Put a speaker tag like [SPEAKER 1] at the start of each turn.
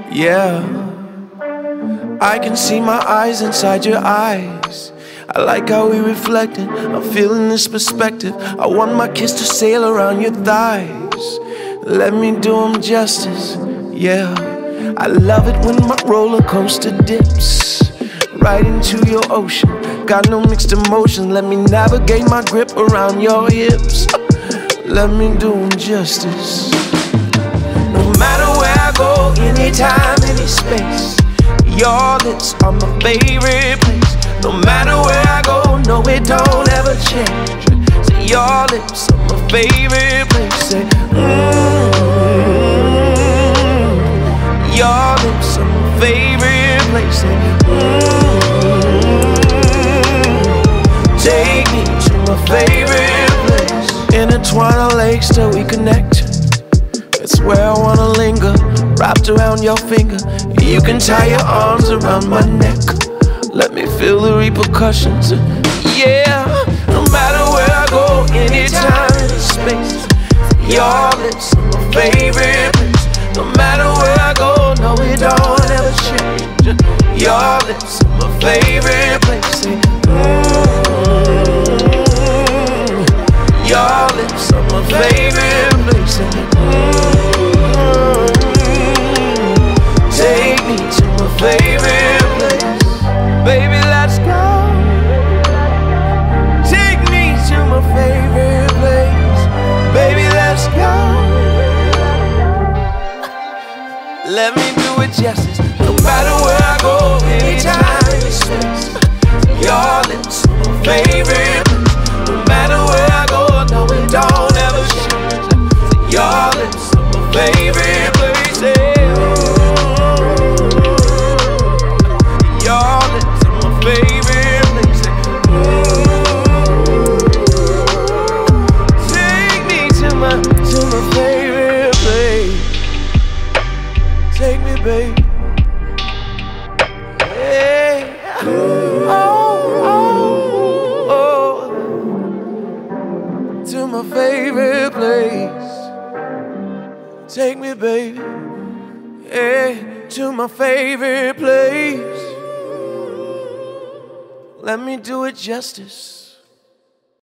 [SPEAKER 1] Yeah, I can see my eyes inside your eyes. I like how we reflecting. I'm feeling this perspective. I want my kiss to sail around your thighs. Let me do them justice. Yeah, I love it when my roller coaster dips right into your ocean. Got no mixed emotions. Let me navigate my grip around your hips. Let me do them justice. No matter where I go, anytime, any space, your lips are my favorite place. No matter where I go, no, it don't ever change. Say your lips are my favorite place. Say, your lips are my favorite place. Say, take me to my favorite place. Intertwine our legs till we connect. It's where I wanna linger, wrapped around your finger. You can tie your arms around my neck. Let me feel the repercussions. Yeah, no matter where I go, anytime, any space, your lips are my favorite place. No matter where I go, no, it don't ever change. Your lips are my favorite place. Your lips are my favorite place. Take me to my favorite place. Baby, let's go. Take me to my favorite place. Baby, let's go. Let me do it justice. No matter where I go, anytime, any space, your lips are my favorite place. No matter where I go, no, it don't ever change. Your lips are my favorite place. Your lips are my favorite place. Take me to my favorite place. Take me, babe. Hey. Oh. To my favorite place. Take me, baby. Hey, to my favorite place. Let me do it justice.